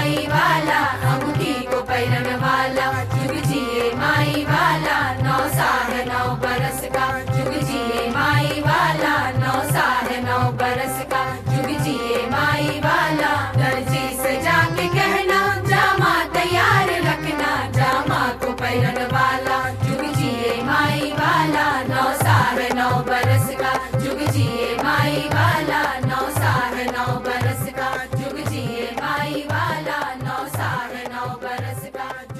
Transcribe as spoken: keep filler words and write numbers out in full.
माई वाला, अंगूठी को पैरन वाला, जुग जिए माई वाला, नौ साल नौ बरस का, जुग जिए माई वाला, नौ साल नौ बरस का, जुग जिए माई वाला। दर्जी से जाके कहना जामा तैयार रखना, जामा को पैरन वाला, जुग जिए माई वाला, नौ साल नौ बरस का, जुग जिए माई वाला, नौ साल नौ बरस का, जुग जिए माई वाला, नौ साल नौ बरस का।